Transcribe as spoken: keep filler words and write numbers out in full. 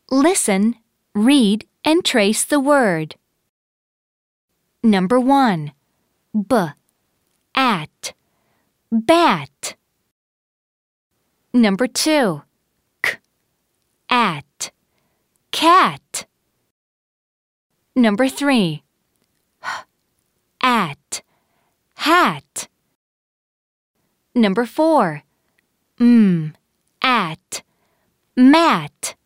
Listen, read, and trace the word. Number one. B, at, bat. Number two. K, at, cat. Number three. H, at, hat. Number four. M, at, mat.